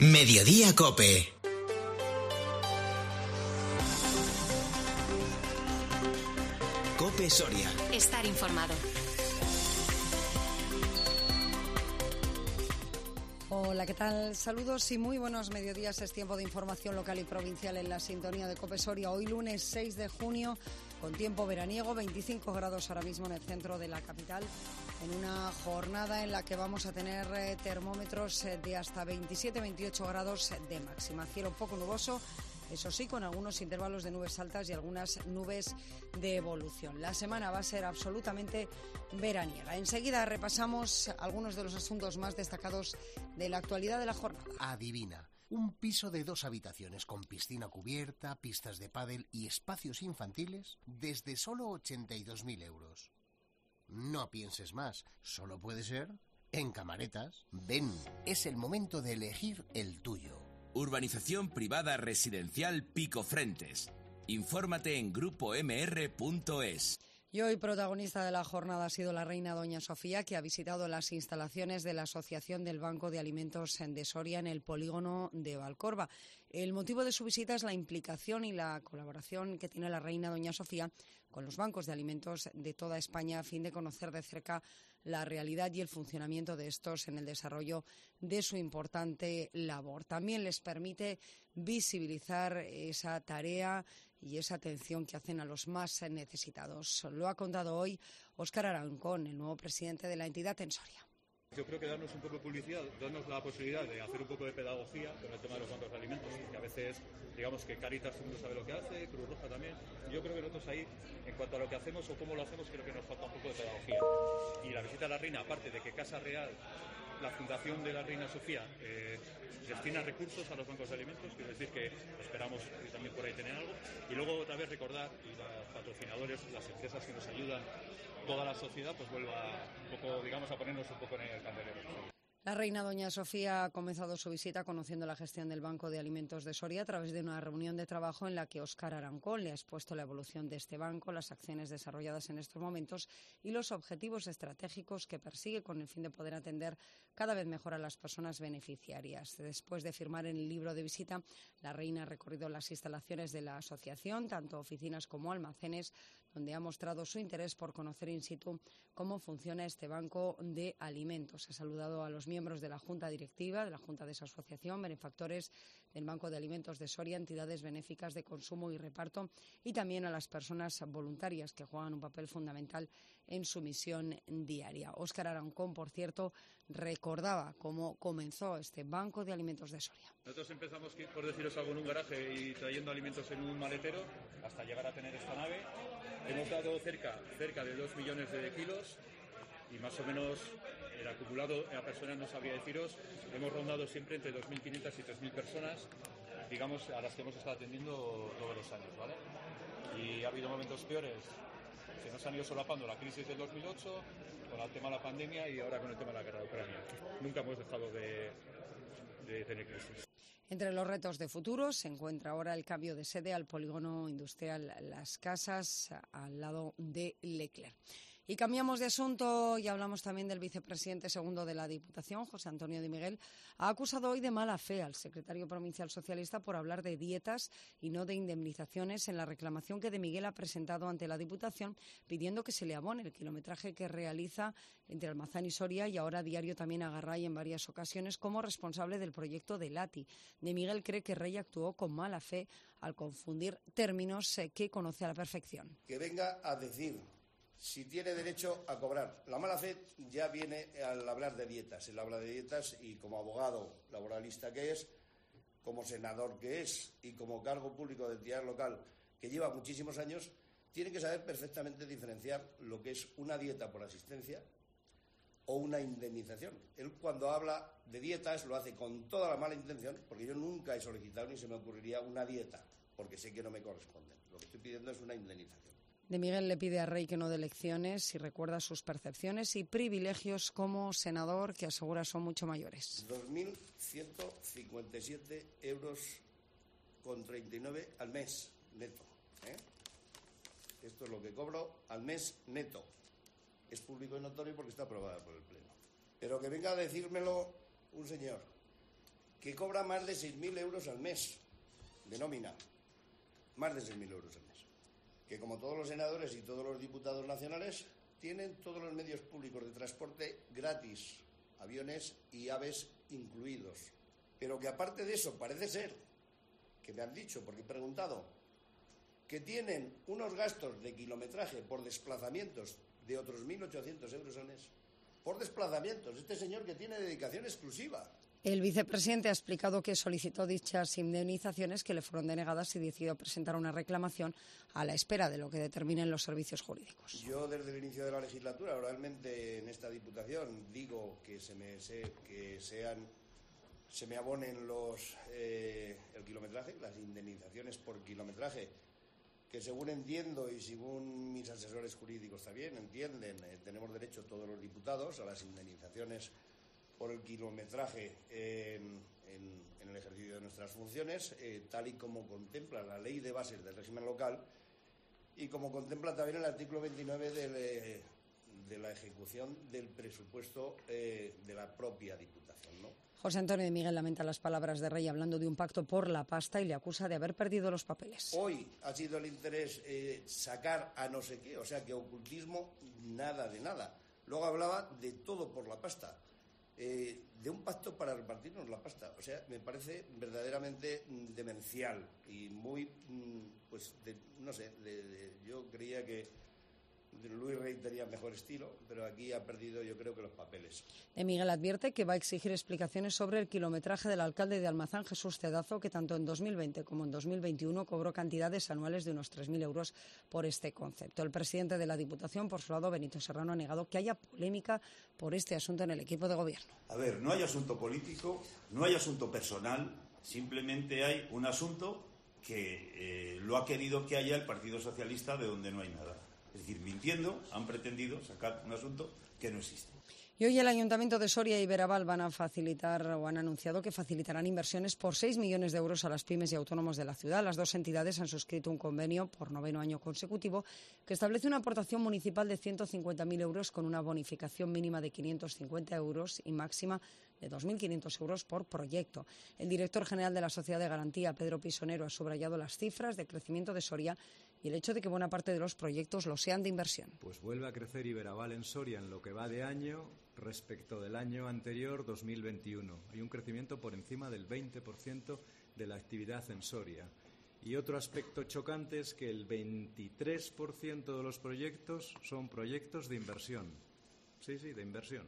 Mediodía COPE. COPE Soria. Estar informado. Hola, ¿qué tal? Saludos y muy buenos mediodías. Es tiempo de información local y provincial en la sintonía de COPE Soria. Hoy lunes 6 de junio, con tiempo veraniego, 25 grados ahora mismo en el centro de la capital, en una jornada en la que vamos a tener termómetros de hasta 27-28 grados de máxima. Cielo poco nuboso, eso sí, con algunos intervalos de nubes altas y algunas nubes de evolución. La semana va a ser absolutamente veraniega. Enseguida repasamos algunos de los asuntos más destacados de la actualidad de la jornada. Adivina, un piso de 2 habitaciones con piscina cubierta, pistas de pádel y espacios infantiles desde solo 82.000 euros. No pienses más, solo puede ser en Camaretas. Ven, es el momento de elegir el tuyo. Urbanización privada residencial Picofrentes. Infórmate en grupomr.es. Y hoy protagonista de la jornada ha sido la reina doña Sofía, que ha visitado las instalaciones de la Asociación del Banco de Alimentos de Soria en el polígono de Valcorba. El motivo de su visita es la implicación y la colaboración que tiene la reina doña Sofía con los bancos de alimentos de toda España a fin de conocer de cerca la realidad y el funcionamiento de estos en el desarrollo de su importante labor. También les permite visibilizar esa tarea y esa atención que hacen a los más necesitados. Lo ha contado hoy Óscar Arancón, el nuevo presidente de la entidad en Soria. Yo creo que darnos un poco de publicidad, darnos la posibilidad de hacer un poco de pedagogía con el tema de los bancos de alimentos, que a veces, digamos que Cáritas todo el mundo sabe lo que hace, Cruz Roja también. Yo creo que nosotros ahí, en cuanto a lo que hacemos o cómo lo hacemos, creo que nos falta un poco de pedagogía. Y la visita a la reina, aparte de que Casa Real, la fundación de la reina Sofía, destina recursos a los bancos de alimentos, quiero decir que esperamos también por ahí tener algo. Y luego otra vez recordar, y los patrocinadores, las empresas que nos ayudan, toda la sociedad pues vuelva un poco, digamos, a ponernos un poco en el candelero. La reina doña Sofía ha comenzado su visita conociendo la gestión del Banco de Alimentos de Soria a través de una reunión de trabajo en la que Óscar Arancón le ha expuesto la evolución de este banco, las acciones desarrolladas en estos momentos y los objetivos estratégicos que persigue con el fin de poder atender cada vez mejor a las personas beneficiarias. Después de firmar en el libro de visita, la reina ha recorrido las instalaciones de la asociación, tanto oficinas como almacenes, donde ha mostrado su interés por conocer in situ cómo funciona este banco de alimentos. Ha saludado a los miembros de la Junta Directiva, de la Junta de esa asociación, benefactores del Banco de Alimentos de Soria, entidades benéficas de consumo y reparto y también a las personas voluntarias que juegan un papel fundamental en su misión diaria. Óscar Arancón, por cierto, recordaba cómo comenzó este Banco de Alimentos de Soria. Nosotros empezamos, por deciros algo, en un garaje y trayendo alimentos en un maletero hasta llegar a tener esta nave. Hemos dado cerca de 2 millones de kilos y más o menos el acumulado a personas no sabría deciros, hemos rondado siempre entre 2.500 y 3.000 personas, digamos, a las que hemos estado atendiendo todos los años, ¿vale? Y ha habido momentos peores, se nos han ido solapando la crisis del 2008, con el tema de la pandemia y ahora con el tema de la guerra de Ucrania. Nunca hemos dejado de tener crisis. Entre los retos de futuro se encuentra ahora el cambio de sede al polígono industrial Las Casas, al lado de Leclerc. Y cambiamos de asunto y hablamos también del vicepresidente segundo de la Diputación, José Antonio de Miguel. Ha acusado hoy de mala fe al secretario provincial socialista por hablar de dietas y no de indemnizaciones en la reclamación que de Miguel ha presentado ante la Diputación, pidiendo que se le abone el kilometraje que realiza entre Almazán y Soria y ahora diario también a Garray en varias ocasiones como responsable del proyecto de Lati. De Miguel cree que Rey actuó con mala fe al confundir términos que conoce a la perfección. Que venga a decir si tiene derecho a cobrar. La mala fe ya viene al hablar de dietas. Él habla de dietas y como abogado laboralista que es, como senador que es y como cargo público de entidad local que lleva muchísimos años, tiene que saber perfectamente diferenciar lo que es una dieta por asistencia o una indemnización. Él cuando habla de dietas lo hace con toda la mala intención, porque yo nunca he solicitado ni se me ocurriría una dieta, porque sé que no me corresponde. Lo que estoy pidiendo es una indemnización. De Miguel le pide a Rey que no dé lecciones y recuerda sus percepciones y privilegios como senador, que asegura son mucho mayores. 2.157 euros con 39 al mes, neto. Esto es lo que cobro al mes neto. Es público y notorio porque está aprobada por el Pleno. Pero que venga a decírmelo un señor que cobra más de 6.000 euros al mes de nómina, más de 6.000 euros al mes, que como todos los senadores y todos los diputados nacionales tienen todos los medios públicos de transporte gratis, aviones y aves incluidos, pero que aparte de eso parece ser, que me han dicho, porque he preguntado, que tienen unos gastos de kilometraje por desplazamientos de otros 1.800 euros al mes, por desplazamientos, este señor que tiene dedicación exclusiva. El vicepresidente ha explicado que solicitó dichas indemnizaciones que le fueron denegadas y decidió presentar una reclamación a la espera de lo que determinen los servicios jurídicos. Yo desde el inicio de la legislatura, oralmente en esta Diputación, digo que se me abonen el kilometraje, las indemnizaciones por kilometraje, que según entiendo y según mis asesores jurídicos también entienden, tenemos derecho todos los diputados a las indemnizaciones por el kilometraje en el ejercicio de nuestras funciones, tal y como contempla la Ley de Bases del Régimen Local y como contempla también el artículo 29 de la ejecución del presupuesto de la propia Diputación, ¿no? José Antonio de Miguel lamenta las palabras de Rey hablando de un pacto por la pasta y le acusa de haber perdido los papeles. Hoy ha sido el interés sacar a no sé qué, o sea que ocultismo nada de nada. Luego hablaba de todo por la pasta. De un pacto para repartirnos la pasta. O sea, me parece verdaderamente demencial y muy, yo creía que Luis Rey tenía mejor estilo, pero aquí ha perdido, yo creo, que los papeles. De Miguel advierte que va a exigir explicaciones sobre el kilometraje del alcalde de Almazán, Jesús Cedazo, que tanto en 2020 como en 2021 cobró cantidades anuales de unos 3.000 euros por este concepto. El presidente de la Diputación, por su lado, Benito Serrano, ha negado que haya polémica por este asunto en el equipo de gobierno. A ver, no hay asunto político, no hay asunto personal, simplemente hay un asunto que lo ha querido que haya el Partido Socialista de donde no hay nada. Es decir, mintiendo, han pretendido sacar un asunto que no existe. Y hoy el Ayuntamiento de Soria y Veraval van a facilitar o han anunciado que facilitarán inversiones por 6 millones de euros a las pymes y autónomos de la ciudad. Las dos entidades han suscrito un convenio por 9º año consecutivo que establece una aportación municipal de 150.000 euros con una bonificación mínima de 550 euros y máxima de 2.500 euros por proyecto. El director general de la Sociedad de Garantía, Pedro Pisonero, ha subrayado las cifras de crecimiento de Soria y el hecho de que buena parte de los proyectos lo sean de inversión. Pues vuelve a crecer Iberaval en Soria en lo que va de año respecto del año anterior, 2021. Hay un crecimiento por encima del 20% de la actividad en Soria. Y otro aspecto chocante es que el 23% de los proyectos son proyectos de inversión. Sí, de inversión.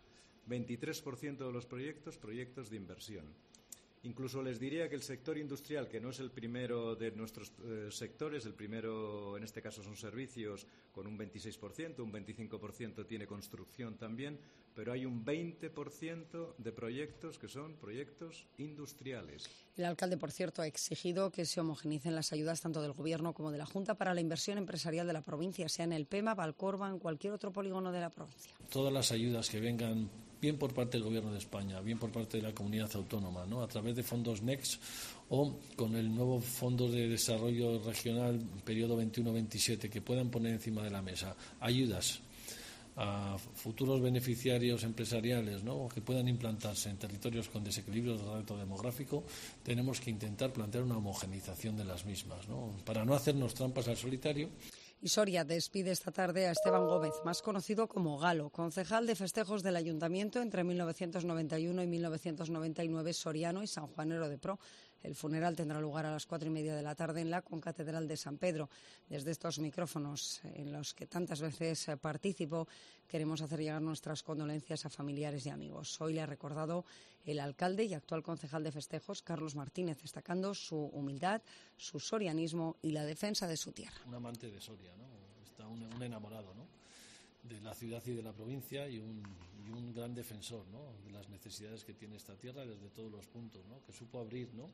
23% de los proyectos de inversión. Incluso les diría que el sector industrial, que no es el primero de nuestros sectores, el primero en este caso son servicios con un 26%, un 25% tiene construcción también, pero hay un 20% de proyectos que son proyectos industriales. El alcalde, por cierto, ha exigido que se homogeneicen las ayudas tanto del Gobierno como de la Junta para la inversión empresarial de la provincia, sea en el PEMA, Valcorba, en cualquier otro polígono de la provincia. Todas las ayudas que vengan, bien por parte del Gobierno de España, bien por parte de la comunidad autónoma, ¿no? A través de fondos NEXT o con el nuevo Fondo de Desarrollo Regional periodo 21-27, que puedan poner encima de la mesa ayudas a futuros beneficiarios empresariales, ¿no? Que puedan implantarse en territorios con desequilibrios de reto demográfico. Tenemos que intentar plantear una homogeneización de las mismas, ¿no? Para no hacernos trampas al solitario. Y Soria despide esta tarde a Esteban Gómez, más conocido como Galo, concejal de festejos del Ayuntamiento entre 1991 y 1999, soriano y sanjuanero de pro. El funeral tendrá lugar a las 4:30 de la tarde en la Concatedral de San Pedro. Desde estos micrófonos, en los que tantas veces participó, queremos hacer llegar nuestras condolencias a familiares y amigos. Hoy le ha recordado el alcalde y actual concejal de festejos, Carlos Martínez, destacando su humildad, su sorianismo y la defensa de su tierra. Un amante de Soria, ¿no? Está un enamorado, ¿no? De la ciudad y de la provincia y un gran defensor, ¿no? De las necesidades que tiene esta tierra desde todos los puntos, ¿no? Que supo abrir, ¿no?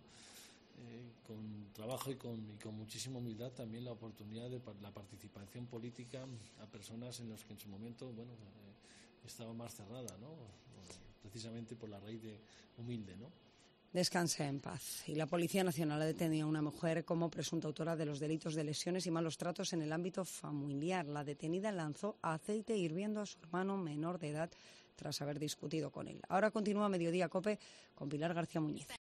Con trabajo y con muchísima humildad también la oportunidad de la participación política a personas en las que en su momento, estaba más cerrada, ¿no? Precisamente por la raíz de humilde, ¿no? Descanse en paz. Y la Policía Nacional ha detenido a una mujer como presunta autora de los delitos de lesiones y malos tratos en el ámbito familiar. La detenida lanzó aceite hirviendo a su hermano menor de edad tras haber discutido con él. Ahora continúa Mediodía COPE con Pilar García Muñiz.